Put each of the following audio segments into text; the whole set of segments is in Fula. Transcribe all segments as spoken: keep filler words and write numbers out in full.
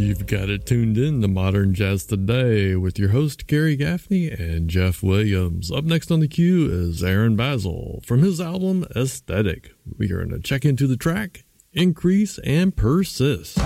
You've got it tuned in to Modern Jazz Today with your host Gary Gaffney and Jeff Williams. Up next on the queue is Aaron Basil from his album Aesthetic. We are going to check into the track Increase and Persist.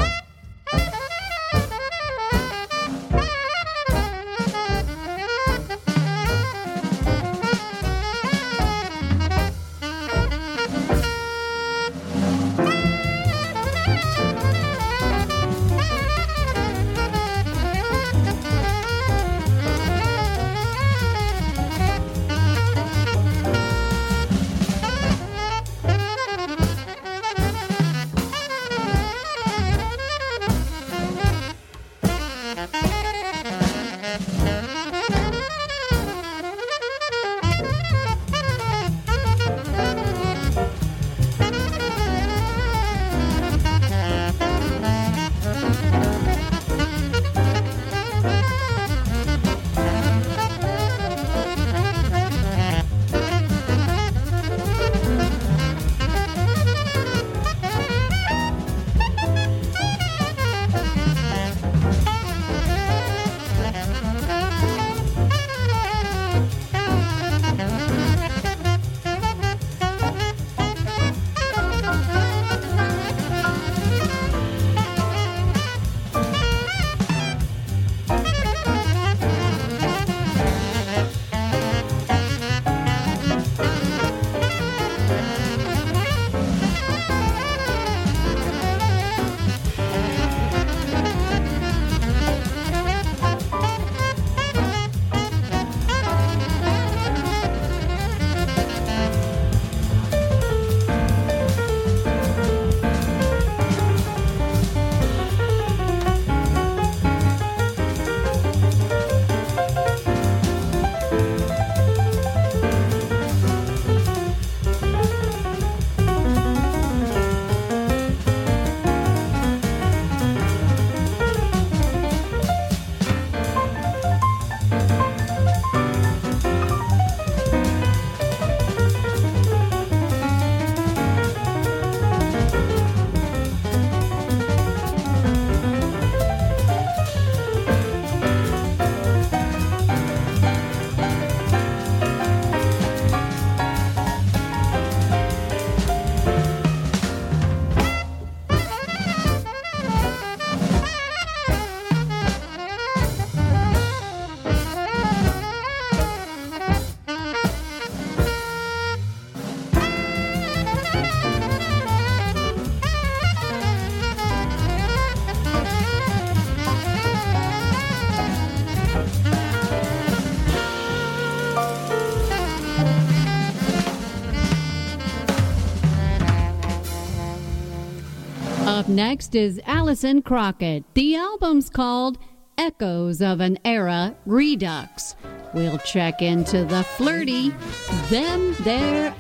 Up next is Alison Crockett. The album's called Echoes of an Era Redux. We'll check into the flirty Them Their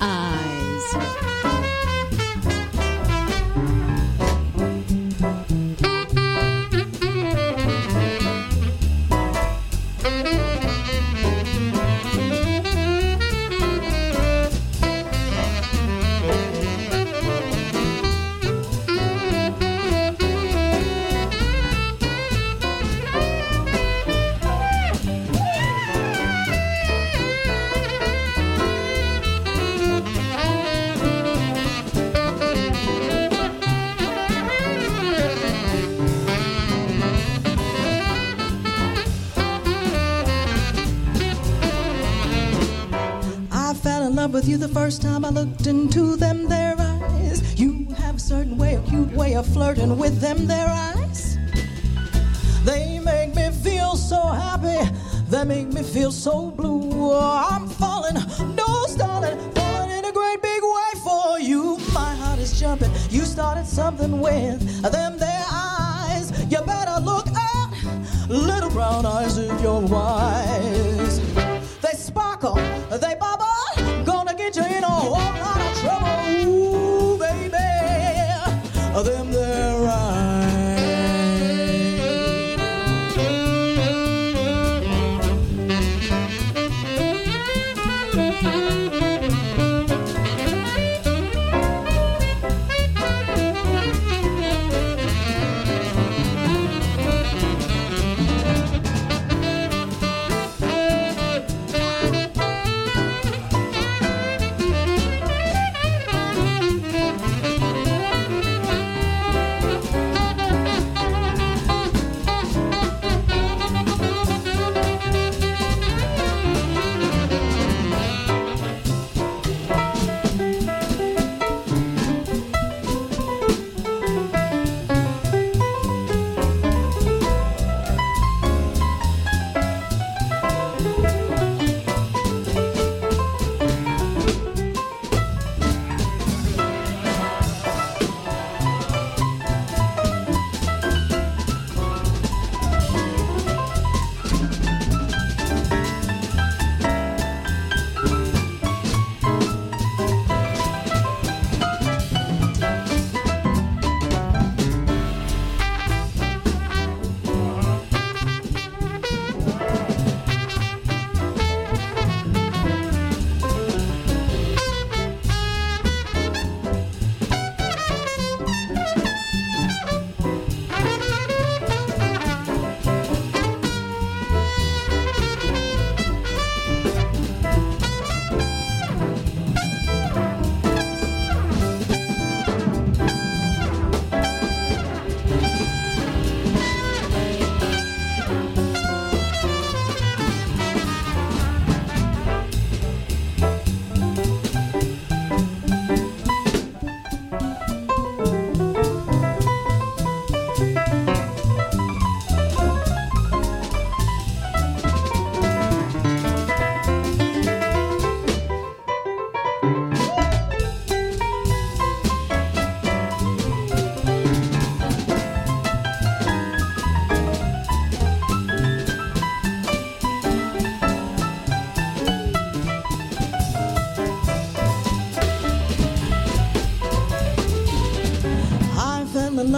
Eyes. With you the first time I looked into them their eyes. You have a certain way, a cute way of flirting with them their eyes. They make me feel so happy, they make me feel so blue. I'm falling, no stalling, falling in a great big way for you. My heart is jumping, you started something with them their eyes. You better look out, little brown eyes if you're wise. They sparkle, they bubble, gonna get you in a whole lot of trouble. Ooh, baby, them their eyes.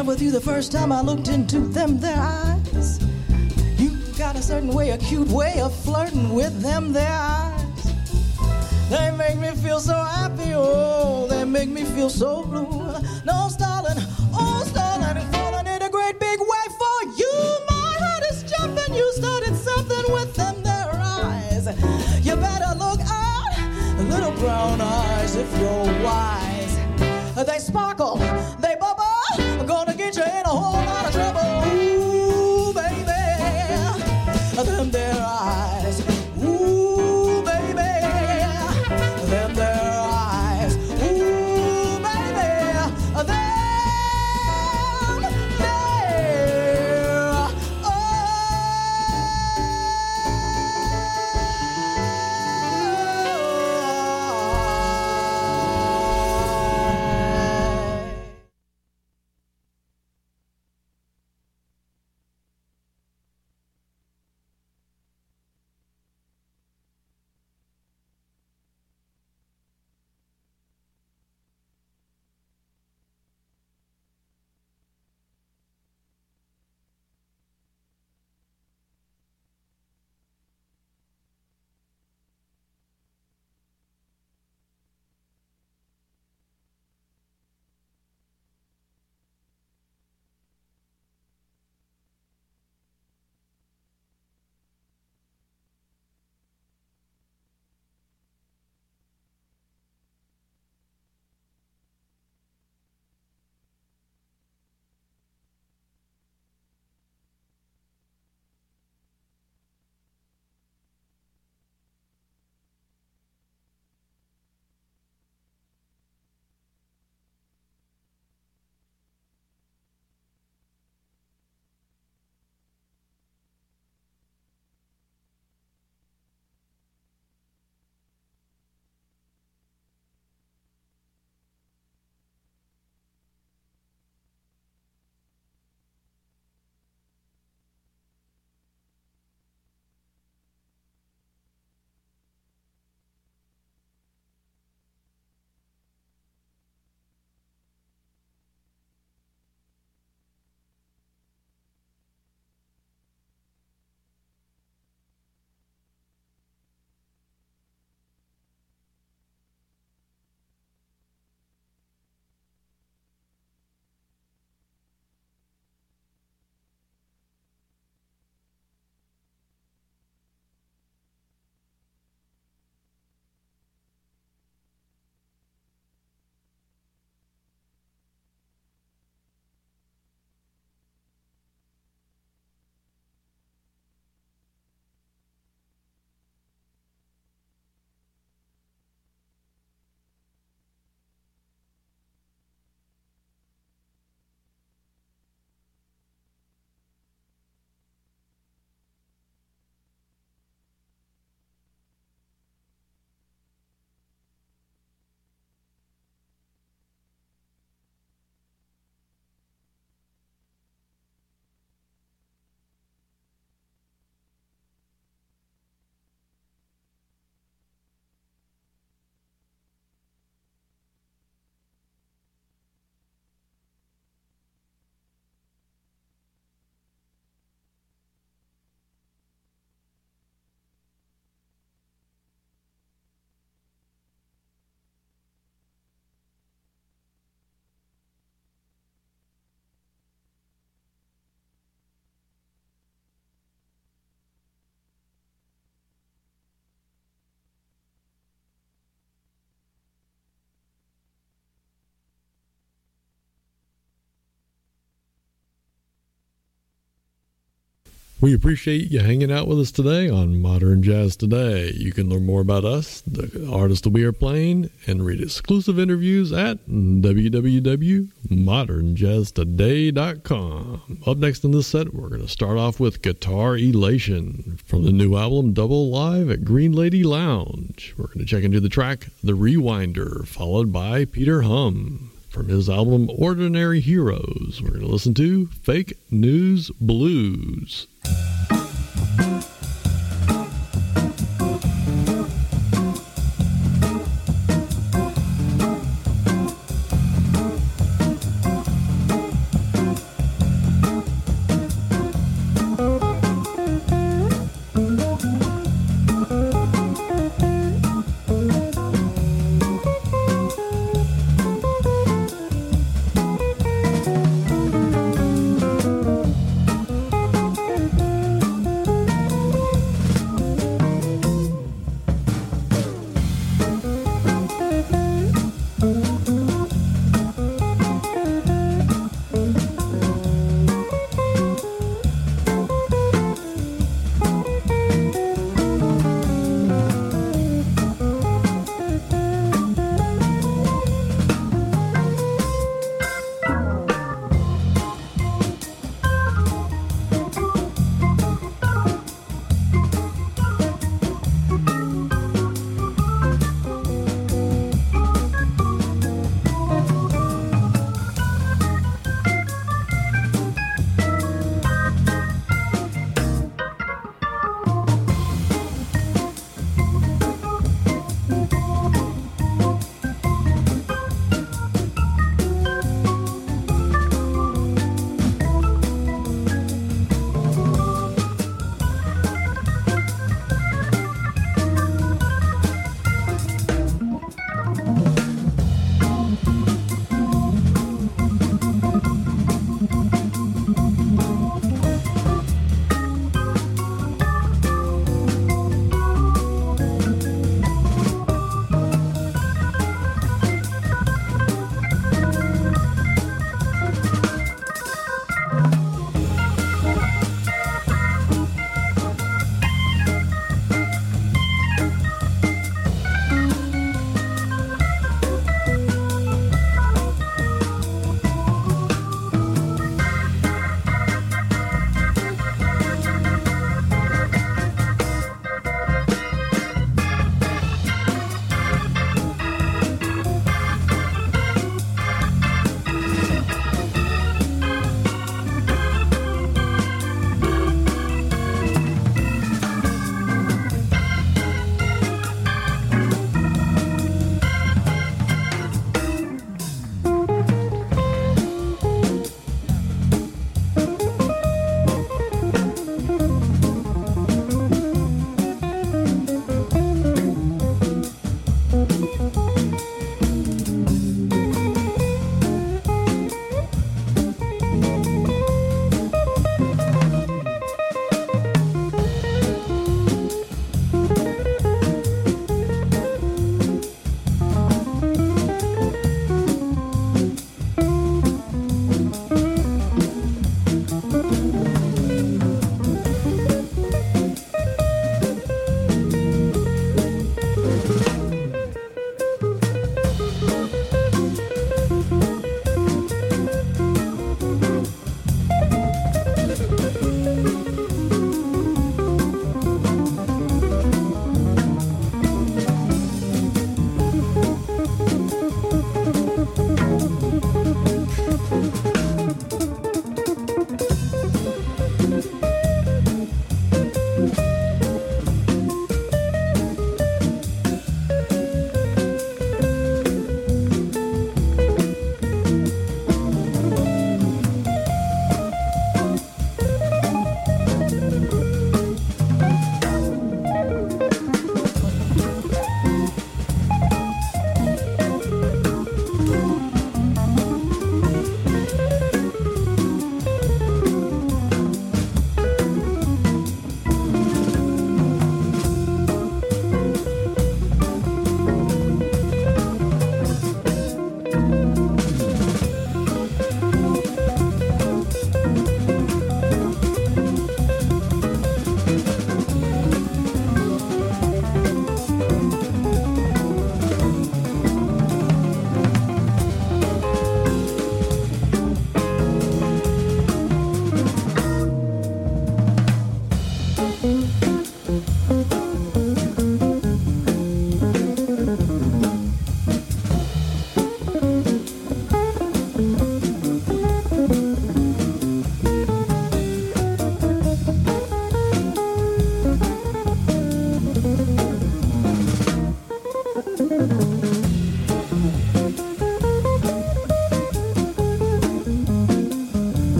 love with you the first time I looked into them, their eyes. You got a certain way, a cute way of flirting with them, their eyes. They make me feel so happy, oh, they make me feel so blue. No, darling, oh, darling, I'm falling in a great big way for you. My heart is jumping, you started something with them, their eyes. You better look out, little brown eyes, if you're wise. They sparkle, they bubble, I'm gonna get you in a whole lot of trouble. Ooh, baby, them their eyes. Ooh, baby, them their eyes. Ooh, baby, them their We appreciate you hanging out with us today on Modern Jazz Today. You can learn more about us, the artists that we are playing, and read exclusive interviews at w w w dot modern jazz today dot com. Up next in this set, we're going to start off with Guitar Elation from the new album Double Live at Green Lady Lounge. We're going to check into the track The Rewinder, followed by Peter Hum. From his album Ordinary Heroes, we're going to listen to Fake News Blues.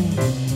home.